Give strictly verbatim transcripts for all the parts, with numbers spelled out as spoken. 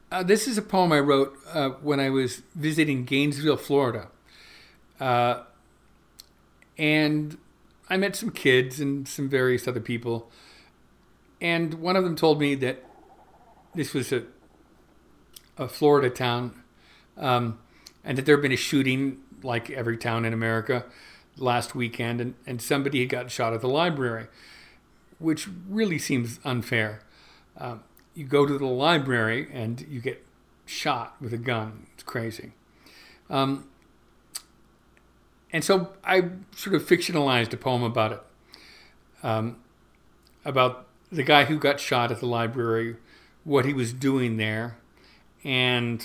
Uh, this is a poem I wrote uh, when I was visiting Gainesville, Florida. Uh, and I met some kids and some various other people. And one of them told me that this was a, a Florida town, um, and that there had been a shooting, like every town in America, last weekend, and, and somebody had gotten shot at the library, which really seems unfair. Um, you go to the library and you get shot with a gun. It's crazy. Um, and so I sort of fictionalized a poem about it, um, about the guy who got shot at the library, what he was doing there, and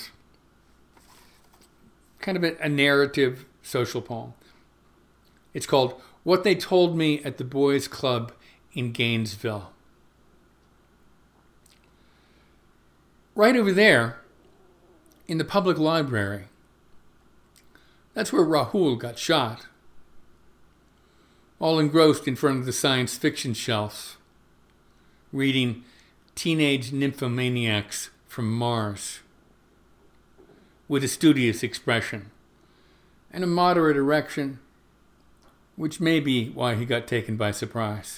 kind of a, a narrative social poem. It's called What They Told Me at the Boys Club in Gainesville. Right over there, in the public library, that's where Rahul got shot. All engrossed in front of the science fiction shelf, reading Teenage Nymphomaniacs from Mars, with a studious expression and a moderate erection, which may be why he got taken by surprise.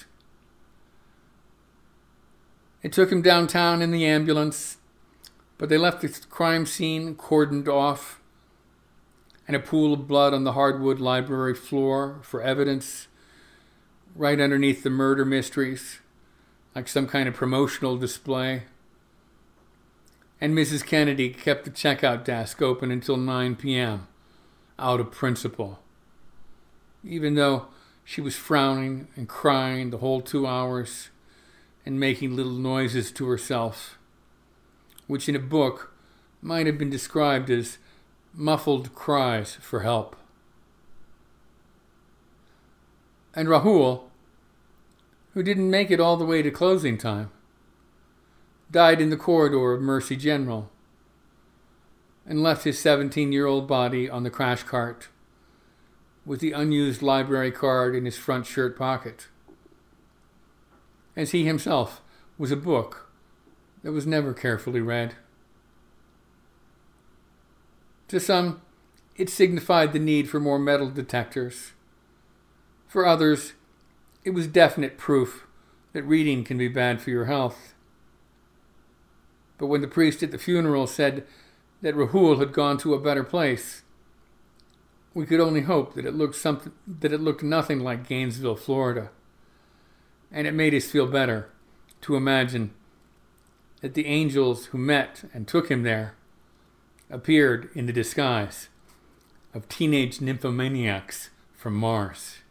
They took him downtown in the ambulance, but they left the crime scene cordoned off and a pool of blood on the hardwood library floor for evidence right underneath the murder mysteries, like some kind of promotional display. And Missus Kennedy kept the checkout desk open until nine p.m., out of principle, even though she was frowning and crying the whole two hours and making little noises to herself, which in a book might have been described as muffled cries for help. And Rahul, who didn't make it all the way to closing time, died in the corridor of Mercy General and left his seventeen-year-old body on the crash cart with the unused library card in his front shirt pocket, as he himself was a book that was never carefully read. To some, it signified the need for more metal detectors. For others, it was definite proof that reading can be bad for your health. But when the priest at the funeral said that Rahul had gone to a better place, we could only hope that it looked something that it looked nothing like Gainesville, Florida. And it made us feel better to imagine that the angels who met and took him there appeared in the disguise of teenage nymphomaniacs from Mars.